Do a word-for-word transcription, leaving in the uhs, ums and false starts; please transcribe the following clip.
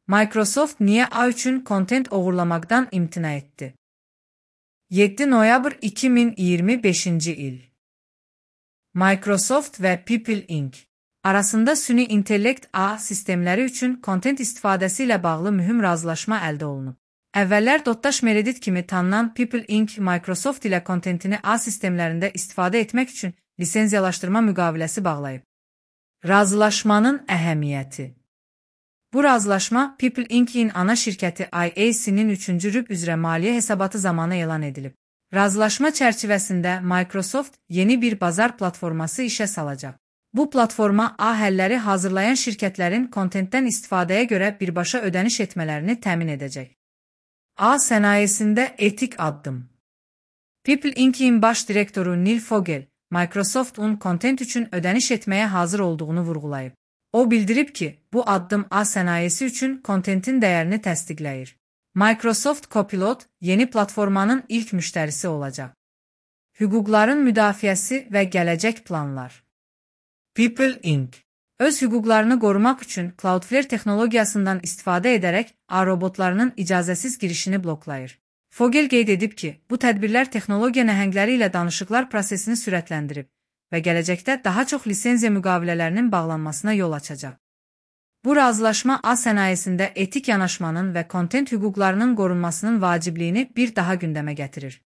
Microsoft niye A üçün kontent oğurlamaqdan imtina etdi? yeddi noyabr iki min iyirmi beşinci il. Microsoft və People incorporated arasında süni intellekt A sistemləri üçün kontent istifadəsi ilə bağlı mühüm razılaşma əldə olunub. Əvvəllər Dotdaş Meredith kimi tanınan People incorporated Microsoft ilə kontentini A sistemlərində istifadə etmək üçün lisenziyalaşdırma müqaviləsi bağlayıb. Razılaşmanın əhəmiyyəti. Bu razılaşma People incorporated-in ana şirkəti I A C-nin üçüncü rüb üzrə maliyyə hesabatı zamanı elan edilib. Razılaşma çərçivəsində Microsoft yeni bir bazar platforması işə salacaq. Bu platforma A həlləri hazırlayan şirkətlərin kontentdən istifadəyə görə birbaşa ödəniş etmələrini təmin edəcək. A sənayesində etik addım. People incorporated-in baş direktoru Neil Fogel, Microsoft-un kontent üçün ödəniş etməyə hazır olduğunu vurğulayıb. O bildirib ki, bu addım A sənayesi üçün kontentin dəyərini təsdiqləyir. Microsoft Copilot yeni platformanın ilk müştərisi olacaq. Hüquqların müdafiəsi və gələcək planlar. People incorporated öz hüquqlarını qorumaq üçün Cloudflare texnologiyasından istifadə edərək A robotlarının icazəsiz girişini bloklayır. Fogel qeyd edib ki, bu tədbirlər texnologiya nəhəngləri ilə danışıqlar prosesini sürətləndirib və gələcəkdə daha çox lisenziya müqavilələrinin bağlanmasına yol açacaq. Bu razılaşma A sənayesində etik yanaşmanın və kontent hüquqlarının qorunmasının vacibliyini bir daha gündəmə gətirir.